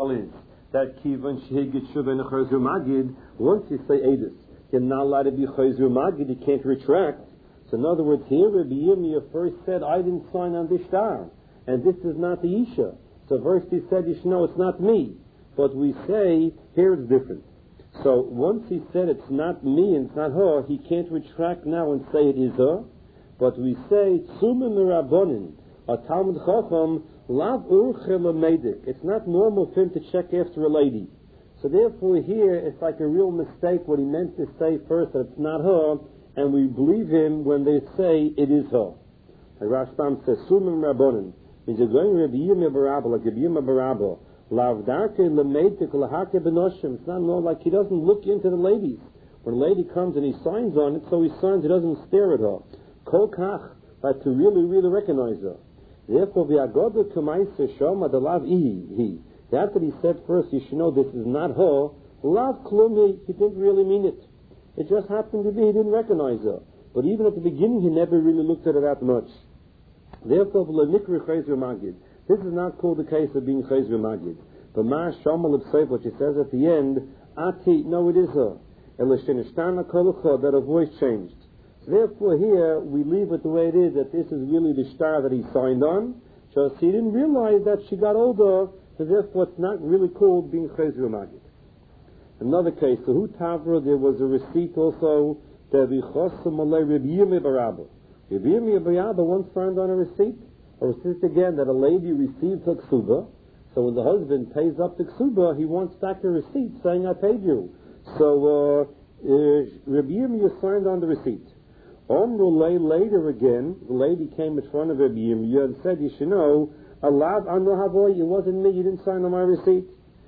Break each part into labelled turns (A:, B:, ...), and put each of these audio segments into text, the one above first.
A: is that Kivan Shehigit Shuven Chayzu Magid, once you say Edis, you're not allowed to be Chayzu Magid, you can't retract. So in other words, here Rabbi Yirmiyah first said, I didn't sign on this star, and this is not the Isha. So first he said, you should know it's not me. But we say, here it's different. So once he said it's not me and it's not her, he can't retract now and say it is her. But we say, Tzumim Rabbonin, a Talmud Chacham, Lav Urche Lameidik. It's not normal for him to check after a lady. So therefore here, it's like a real mistake what he meant to say first, that it's not her, and we believe him when they say it is her. Like Rashbam says, Tzumim Rabbonin, means you're going Rabbi Yirmiyah Barabba, like Rabbi Yirmiyah Barabba. Lav Darke Lameidik Lahake Benoshim. It's not normal, like he doesn't look into the ladies. When a lady comes and he signs on it, so he signs, he doesn't stare at her. Kol Kach, but to really, really recognize her. Therefore, v'agodu k'maisa shoma the lav he. After he said first, you should know this is not her. Lav klumi, he didn't really mean it. It just happened to be he didn't recognize her. But even at the beginning, he never really looked at her that much. Therefore, v'lenikri chayzer magid. This is not called the case of being chayzer magid. But ma shoma l'bseif, what she says at the end, ati, no, it is her. Elishenishtana kolucha, that her voice changed. So therefore here, we leave it the way it is, that this is really the star that he signed on. So he didn't realize that she got older, so therefore it's not really called being Chayzer Magid. Another case, the Hu Tavra, there was a receipt also, that Vichosim Alei Rabbi Yirmiyah Barabba. Rabbi Yirmiyah Barabba once found on a receipt again, that a lady received her ksuba, so when the husband pays up the ksuba, he wants back a receipt saying, I paid you. So Rabbi Yirmiyah signed on the receipt. Later again, the lady came in front of Rabbi Yirmiyah and said, you should know, Alav Anohavoy, it wasn't me, you didn't sign on my receipt.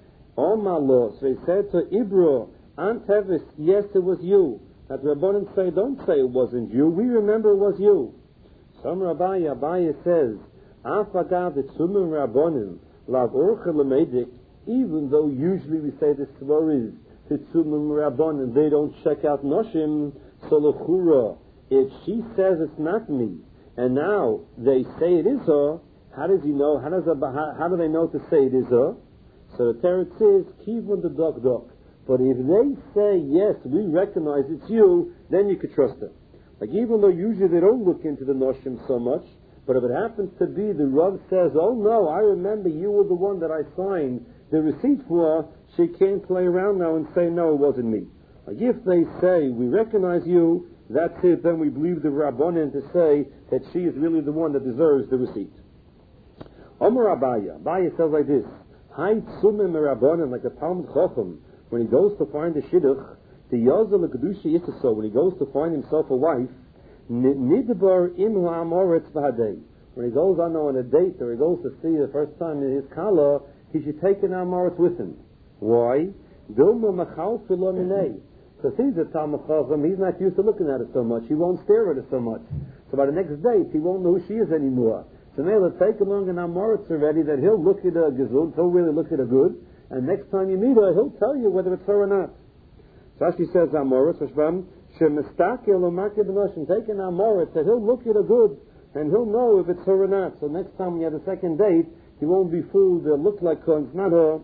A: So they said to Ibra, Antevis, yes, it was you. That Rabbanan say, don't say it wasn't you, we remember it was you. Some Abaya says, Afagav the Tzumim Rabbanim, Lav Urcha Lameidik, even though usually we say the Svar is, the Tzumim Rabbanim, they don't check out Noshim, so Lechura, if she says it's not me, and now they say it is her, how does he know? How do they know to say it is her? So the Teretz says, Kivun the dog. But if they say, yes, we recognize it's you, then you could trust her. Like even though usually they don't look into the Noshim so much, but if it happens to be the Rav says, oh no, I remember you were the one that I signed the receipt for, she can't play around now and say, no, it wasn't me. Like if they say, we recognize you, that's it, then we believe the Rabbanan to say that she is really the one that deserves the receipt. Omer Abaya says like this, Hai Tzumim Rabbanan, like a Talmud Chacham, when he goes to find a Shidduch, the Yozel Kedusha Yisrael, when he goes to find himself a wife, Nidbar Im Ha'amoretz V'Hadei, when he goes on a date or he goes to see the first time in his Kala, he should take an Amoretz with him. Why? Dilma Machal Filo Minei. Because he's a Talmud Chacham, he's not used to looking at it so much. He won't stare at it so much. So by the next date, he won't know who she is anymore. So now let's take along an Amoritz already that he'll look at her gesund, he'll really look at her good, and next time you meet her, he'll tell you whether it's her or not. So she says Amoritz, Hashbam, Shemestakel Umakeh B'Noshim, take an Amoritz that he'll look at her good, and he'll know if it's her or not. So next time we have a second date, he won't be fooled, they'll look like her, it's not her.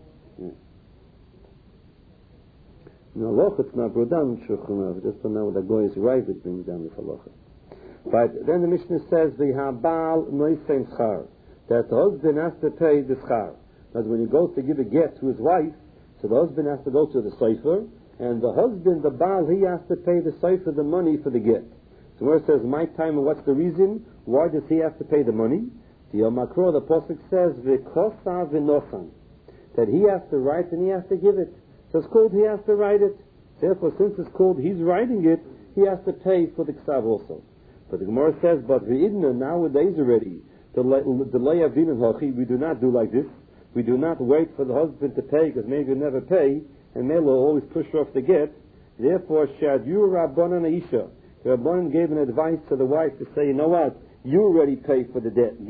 A: No, halacha, it's not brought down in Shulchan Aruch. Just to know that Goy is right, it brings down this halacha. But then the Mishnah says, the Habal Noisein Schar, that the husband has to pay the Schar. Because when he goes to give a get to his wife, so the husband has to go to the Sefer, and the husband, the Baal, he has to pay the Sefer the money for the get. So where it says, my time, and what's the reason? Why does he have to pay the money? The Yomakro, the Pasuk says, V'kosa v'nosan, that he has to write and he has to give it. So it's called he has to write it. Therefore, since it's called he's writing it, he has to pay for the ksav also. But the Gemara says, but v'idna, nowadays already, the layavin and hachi, we do not do like this. We do not wait for the husband to pay, because maybe he'll never pay, and Mela will always push off the get. Therefore, shadyu rabbanan aisha. The rabbanan gave an advice to the wife to say, you know what, you already pay for the get.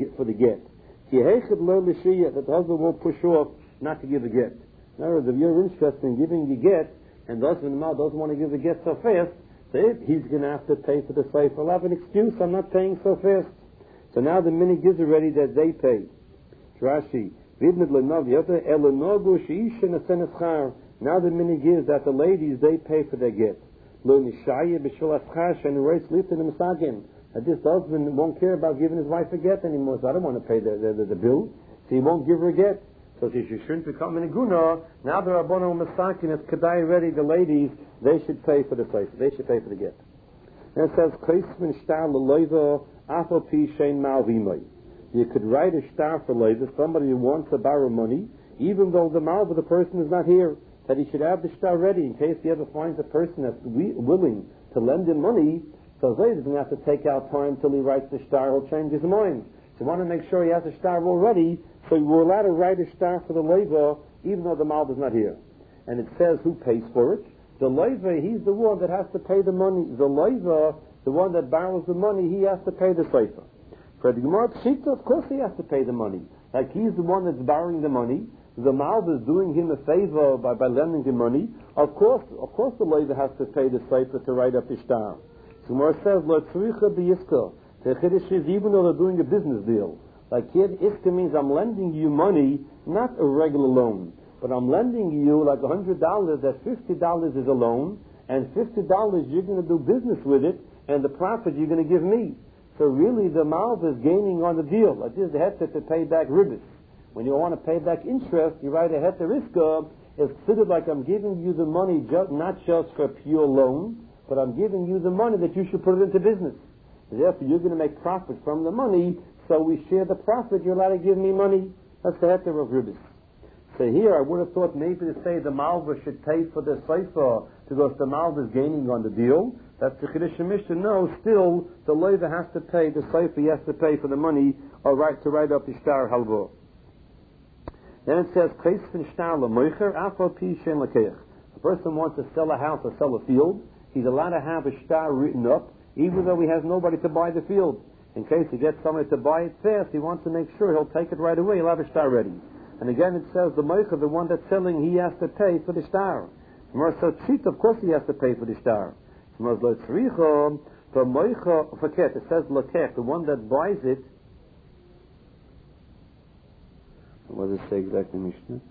A: That the husband won't push off not to give a get. In other words, if you're interested in giving the get, and the husband doesn't want to give the get so fast, so he's going to have to pay for the sefer. I'll have an excuse, I'm not paying so fast. So now the minig is already that they pay. Rashi, Now the minig is that the ladies, they pay for their get. That this husband won't care about giving his wife a get anymore, so I don't want to pay the bill, so he won't give her a get. So she shouldn't become an iguna. Now the Rabbanon Masakin, it's Kedai ready, the ladies, they should pay for the place. They should pay for the get. And it says, you could write a star for later, somebody who wants to borrow money, even though the malva, the person is not here, that he should have the star ready in case he ever finds a person that's willing to lend him money. So later doesn't have to take out time till he writes the star, he'll change his mind. So you want to make sure he has a star already, so we're allowed to write a star for the leiva, even though the malva is not here. And it says who pays for it. The leiva, he's the one that has to pay the money. The leiva, the one that borrows the money, he has to pay the seifa. For the Gemara Pshita, of course he has to pay the money. Like he's the one that's borrowing the money. The malva is doing him a favor by lending him money. Of course the leiva has to pay the seifa to write up the star. So Gemara says, Lo tzricha b'yiska. The chiddush is even though they're doing a business deal. Like here, iska means I'm lending you money, not a regular loan, but I'm lending you like $100, that $50 is a loan, and $50 you're going to do business with it, and the profit you're going to give me. So really the malva is gaining on the deal. Like this, the heter to pay back ribbis. When you want to pay back interest, you write a heter iska. It's considered like I'm giving you the money not just for a pure loan, but I'm giving you the money that you should put it into business. Therefore, you're going to make profit from the money, so we share the profit. You're allowed to give me money. That's the heter of ribbis. So here, I would have thought maybe to say the malva should pay for the seifa because the malva is gaining on the deal. That's the Chiddush Mishnah. No, still, the leiva has to pay, the seifa, he has to pay for the money or to write up the star halva. Then it says, a person wants to sell a house or sell a field, he's allowed to have a star written up, even though he has nobody to buy the field. In case he gets somebody to buy it fast, he wants to make sure he'll take it right away, he'll have a star ready. And again it says, the moicher, the one that's selling, he has to pay for the star. Of course he has to pay for the star. It says lakech, the one that buys it. What does it say exactly, Mishnah?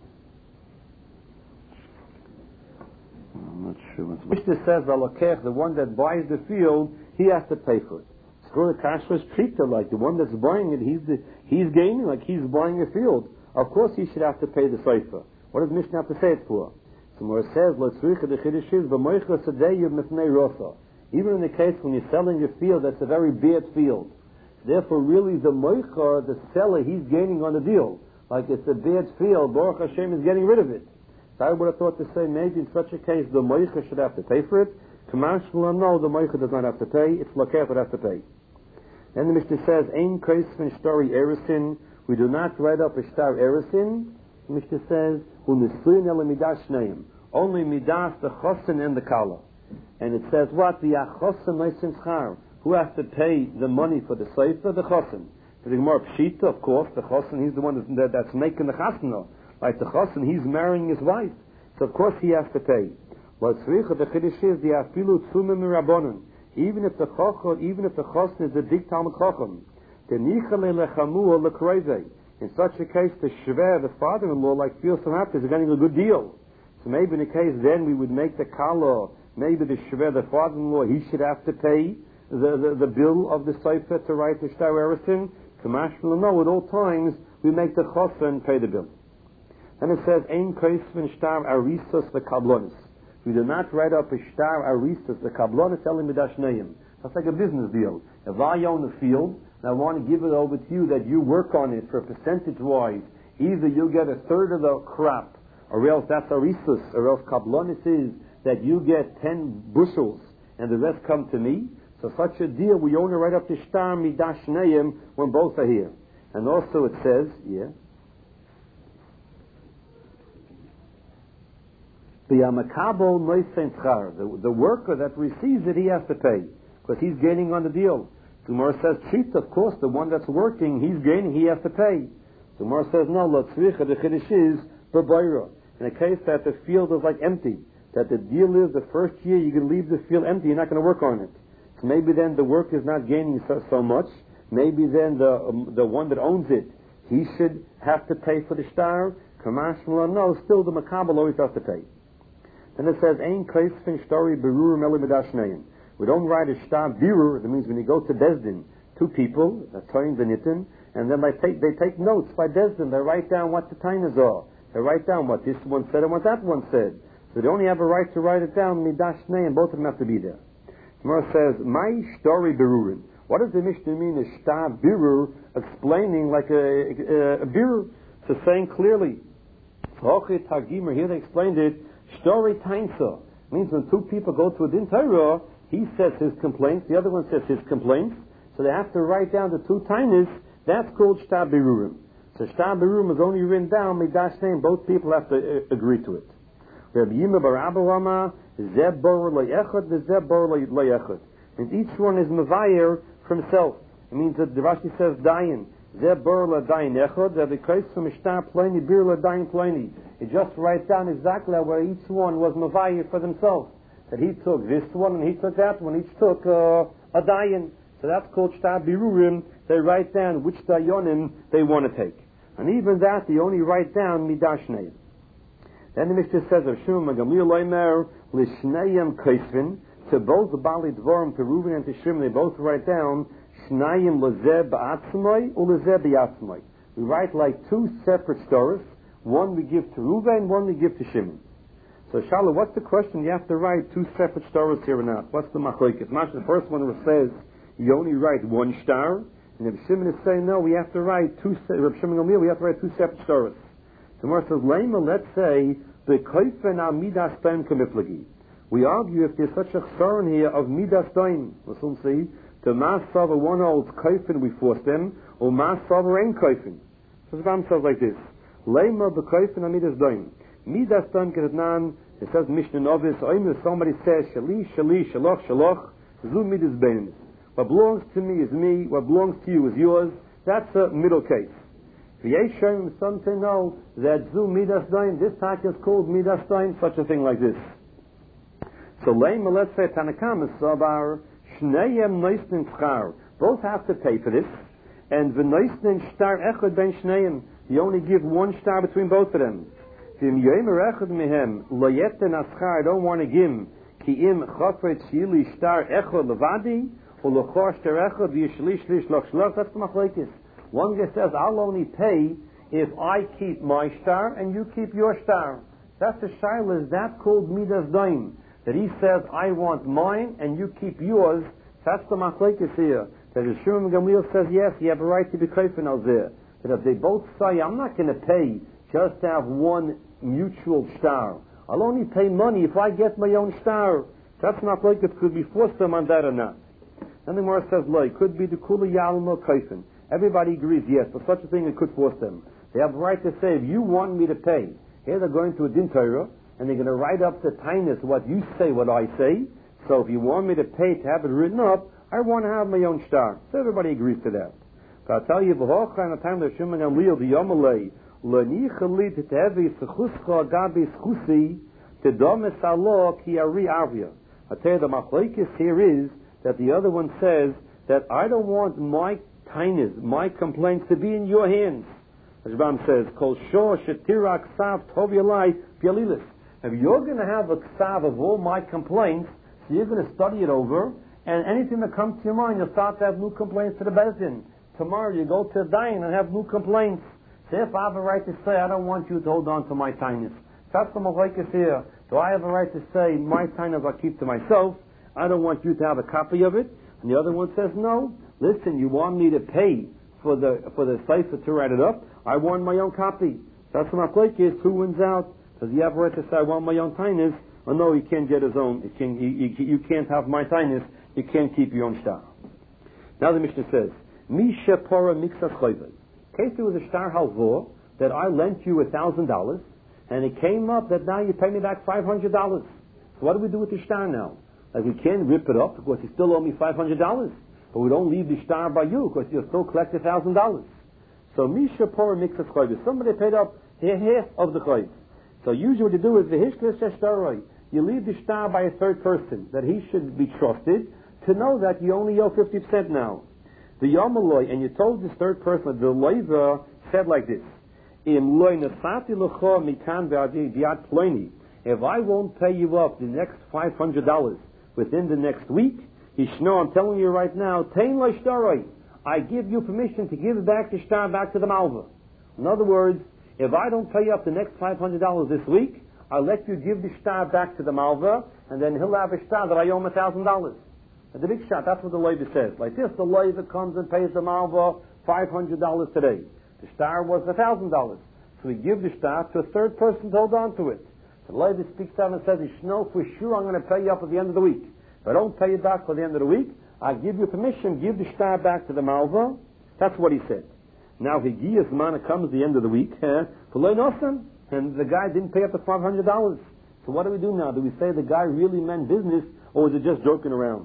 A: I'm not sure. Mishnah says lakech, the one that buys the field, he has to pay for it. So the kasha is treated like the one that's buying it. He's gaining, like he's buying a field. Of course, he should have to pay the seifa. What does Mishnah have to say it for? So it says, even in the case when you're selling a field that's a very bad field, therefore really the moicher, the seller, he's gaining on the deal. Like it's a bad field, Baruch Hashem is getting rid of it. So I would have thought to say maybe in such a case the moicher should have to pay for it. Kamash no, the moicher does not have to pay. It's lakeh that has to pay. Then the Mishnah says, Ein kreisven stori erisin. We do not write up a star erisin. The Mishnah says, only midas the chosin and the kala. And it says what? The achosin leisim schar. Who has to pay the money for the seifa? The chosin. For the Gemara Pshita, of course, the chosin, he's the one that's making the chasna. Like the chosin, he's marrying his wife. So of course he has to pay. What tzricha, the chiddush is, the afilu tzumim mirabonon. Even if the chosin is a big Talmud chacham. In such a case, the shver, the father-in-law, feels so happy, he's getting a good deal. So maybe in a case then we would make the kala, maybe the shver, the father-in-law, he should have to pay the bill of the seifa to write the shtar erisin. Kamashma, no, at all times we make the chosin pay the bill. And it says, Ein kreisven shtar arisas v'kablonis. We do not write up a shtar arisas, the kablonis elim midashneim. That's like a business deal. If I own a field, and I want to give it over to you that you work on it for percentage-wise, either you get a third of the crop, or else that's arisus, or else kablonis is that you get 10 bushels, and the rest come to me. So such a deal, we only write up the shtar midashneim when both are here. And also it says, the worker that receives it, he has to pay, because he's gaining on the deal. Gemara says, cheat, of course, the one that's working, he's gaining, he has to pay. Gemara says, no, the chiddush is b'bayra. In a case that the field is empty, that the deal is the first year you're going to leave the field empty, you're not going to work on it. So maybe then the work is not gaining so much. Maybe then the one that owns it, he should have to pay for the shtar. Kamashmala, no, still the makabel always has to pay. Then it says, Ein kaisfin shtori berurim eli midashnein. We don't write a shtar birur. That means when you go to Bezdin, two people, a toin v'nitin, and then they take notes by Bezdin. They write down what the tainas are. They write down what this one said and what that one said. So they only have a right to write it down, midashnein, both of them have to be there. Gemara says, My shtori berurim. What does the Mishnah mean, a shtar birur, explaining like a birur? So saying clearly, here they explained it, shtori tainsa. Means when two people go to a din Torah, he says his complaints, the other one says his complaints, so they have to write down the two tainas. That's called shtar birurim. So shtar birurim is only written down, midash name, both people have to agree to it. Rabbi Yima bar Abba Rama, zeh bor le'echad, zeh bor le'echad. Means each one is mevayer for himself. It means that the Rashi says dayan, zeh bor le'dayan echad, that the case from shtar pleni, bir le'dayan pleni. It just writes down exactly where each one was mevayer for themselves. That he took this one and he took that one, each took a dayan. So that's called shtar birurim. They write down which dayanim they want to take. And even that, they only write down midashnei. Then the Mishnah says, Shimon Gamliel Leimer l'shnayim kaisvin. To both the Bali Dvorim, to Reuven and to Shimon, they both write down shnayim lezeh ba'atzmai or lezeh b'yatzmai. We write like two separate stories. One we give to Reuven, one we give to Shimon. So Shalom, what's the question? You have to write two separate stories here or not. What's the machlokes? The first one says you only write one star, and if Shimon is saying no, we have to write two. Reb Shimon Gamliel, we have to write two separate stories. The Gemara says, Lema, let's say the koifen al midas daim kamiflagi. We argue if there's such a chsaron here of midas daim. Let's see. The masav one holds koifen, we force them, or masav ain't koifen. So the Ram says like this: Lema the koifen al midas daim. Midas daim keretnan. It says Mishnah Novis. If somebody says shalish, shalish, shaloch, shaloch, zu midas beinis. What belongs to me is me. What belongs to you is yours. That's a middle case. Some say no, that zu midas daim, this tak is called midas daim, such a thing like this. So lema, let's say Tanakam is sabar, shneyem noisnin schar. Both have to pay for this, and v'noisnin shtar echad ben shneyem. You only give one shtar between both of them. V'im yomer echad mehem, lo yeten aschar, I don't want to give, ki im chafet shili shtar echad levadi, or l'chor shtar echad v'yishli shlish loch shloch. That's the machlokes. One guy says, I'll only pay if I keep my star and you keep your star. That's the shaila, is that called midas daim? That he says, I want mine and you keep yours. That's the machlokes here. That the Shimon Gamliel says, yes, you have a right to be kofen al zeh. That if they both say, I'm not going to pay just to have one mutual star. I'll only pay money if I get my own star. That's not like it could be forced them on that or not. Then the Gemara says, no, it could be the kula yalma kofen. Everybody agrees, yes, but such a thing it could force them. They have the right to say, if you want me to pay, here they're going to a din Torah, and they're going to write up the tainas, what you say, what I say. So if you want me to pay to have it written up, I want to have my own star. So everybody agrees to that. But I'll tell you, the time that Shimon Gamliel, the Yomalei, l'nichali tetevi s'chuscha gabi s'chusi tedomes alo ki ari avya. I'll tell you, the machlokes here is that the other one says that I don't want my tainas, my complaints, to be in your hands. As Ram says, Kol shor shetira ksav tov yalai pialilis. If you're going to have a ksav of all my complaints, so you're going to study it over, and anything that comes to your mind, you'll start to have new complaints to the Bezdin. Tomorrow you go to Dayan and have new complaints. So if I have a right to say, I don't want you to hold on to my tainas. That's the machlokes here. Do I have a right to say, my tainas I keep to myself, I don't want you to have a copy of it? And the other one says, no. Listen, you want me to pay for the cipher to write it up? I want my own copy. That's what my machlokes is. Who wins out? Does he have a right to say, I want my own tainas? Or no, he can't get his own. You can't have my tainas. You can't keep your own star. Now the Mishnah says, Misha pora mixas chayvay. In case there was a star halvor that I lent you $1,000, and it came up that now you pay me back $500. So what do we do with the star now? Like we can't rip it up because you still owe me $500. But we don't leave the star by you because you'll still collect $1,000. So Misha Pora mixes chayv. Somebody paid up half of the chayv. So usually what you do is the hishkes shtaroi. You leave the star by a third person that he should be trusted to know that you only owe 50% now. The Yomaloi, and you told this third person, the loiva said like this: if I won't pay you up the next $500 within the next week, I'm telling you right now, I give you permission to give back the shtar back to the malva. In other words, if I don't pay up the next $500 this week, I'll let you give the shtar back to the malva, and then he'll have a shtar that I owe him $1,000. The big shot, that's what the Levi says. Like this, the Levi comes and pays the malva $500 today. The shtar was $1,000. So we give the shtar to a third person to hold on to it. The Levi speaks out and says, Ishno, for sure I'm going to pay you up at the end of the week. If I don't pay you back for the end of the week, I give you permission, give the shtar back to the malva. That's what he said. Now, Higiyas Mana comes the end of the week, and the guy didn't pay up the $500. So what do we do now? Do we say the guy really meant business, or was it just joking around?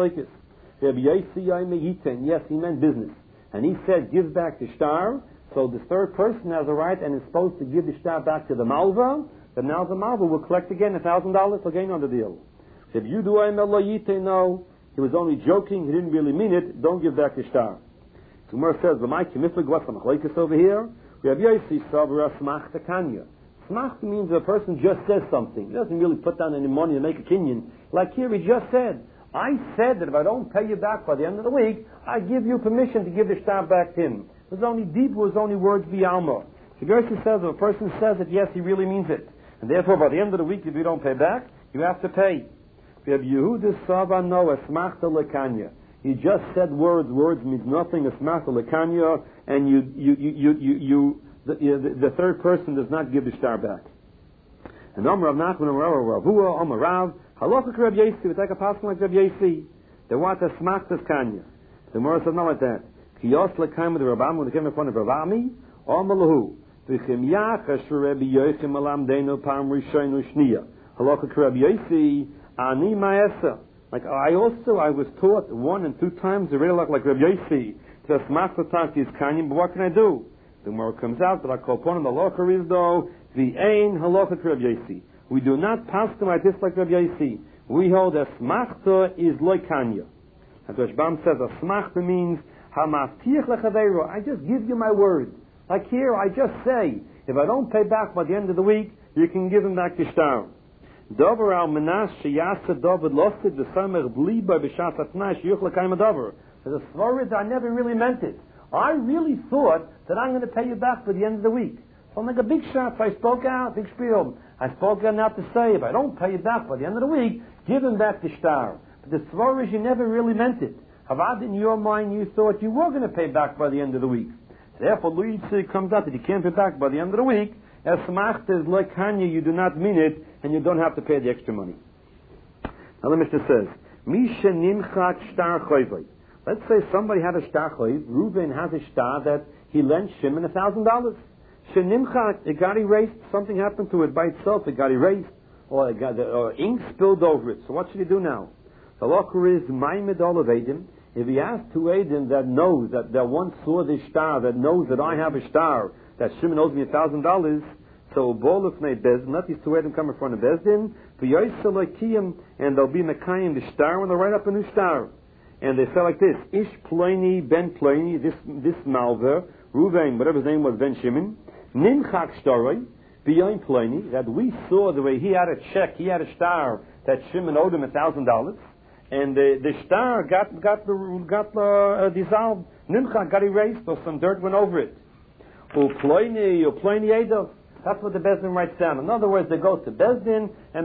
A: Yes, he meant business. And he said, give back the shtar. So the third person has a right and is supposed to give the shtar back to the malva. But now the malva will collect again $1,000 again on the deal. If you do no, he was only joking, he didn't really mean it, don't give back the shtar. Gemara says, what's the machlokes over here? We have Yosi Sabra Smachta Kanya. Smachta means a person just says something. He doesn't really put down any money to make a kinyan. Like here, he just said, I said that if I don't pay you back by the end of the week, I give you permission to give the shtar back to him. It was only deep, it was only words b'alma. The Gershon says, if a person says it, yes, he really means it. And therefore, by the end of the week, if you don't pay back, you have to pay. We have Yehuda Sava Noah Smachta Lekanya. He just said words. Words means nothing. Smachta Lekanya, and the third person does not give the shtar back. And Amar Rav Nachman, Amar Ravua, Amar Rav, Halacha Reb Yesi, we take a passage like Reb Yesi. They want a Smachta Kanya. The Gemara says not like that. Kiyos Lekayim with the Rabbam, when they came in front of Ravami, Amar Lahu. V'chem Yachash Rebbe Yochim Alamdeinu Pam Rishonu Shniya. Halacha Reb Yesi, Ani Ma'esa. Like I was taught 1 and 2 times the real like Reb Yesi. To Smachta Taki is Kanya, but what can I do? The Gemara comes out that I call upon the halacha is though the Ein Halacha Reb Yesi. We do not pass them like this like Reb Yesi. We hold that Smachta is like Kanya. As Rashbam says, a Smachta means Hamaftiach lechaveiro. I just give you my word. Like here, I just say, if I don't pay back by the end of the week, you can give him back the shtar. Dover al menas sheyasa David losted the samer bliba b'shas atnai sheyuch l'kayim adover. The Svarid, I never really meant it. I really thought that I'm going to pay you back by the end of the week. So I'm like a big shot. I spoke out, big spiel. I spoke out not to say, if I don't pay you back by the end of the week, give him back the shtar. But the Svarid, you never really meant it. Havad, in your mind, you thought you were going to pay back by the end of the week. Therefore, Luigi comes out that you can't pay back by the end of the week. As Smachta is like Kanya, you do not mean it, and you don't have to pay the extra money. Now the Mishnah says, Misha nimchak shtar choyvay. Let's say somebody had a shtar choyv. Reuven has a shtar that he lent Shimon $1,000. Shenimchak, it got erased. Something happened to it by itself. It got erased, or ink spilled over it. So what should he do now? The locker is maimed all of Edim. If he has 2 Edim that knows that one saw this shtar, that knows that I have a shtar, that Shimon owes me $1,000, so Boluf made Bezdin, let these 2 Edim come in front of Bezdin, and they'll be Mekayim the shtar when they write up a new shtar. And they say like this, Ish Ploni Ben Ploni, this Malver, Ruvain, whatever his name was, Ben Shimon, Nimchak Shtaroi, B'yoin Ploni, that we saw the way he had a check, he had a shtar, that Shimon owed him $1,000, and the shtar got dissolved, Nimchak got erased, or some dirt went over it. Ploni Edov. That's what the Bezdin writes down. In other words, they go to Bezdin and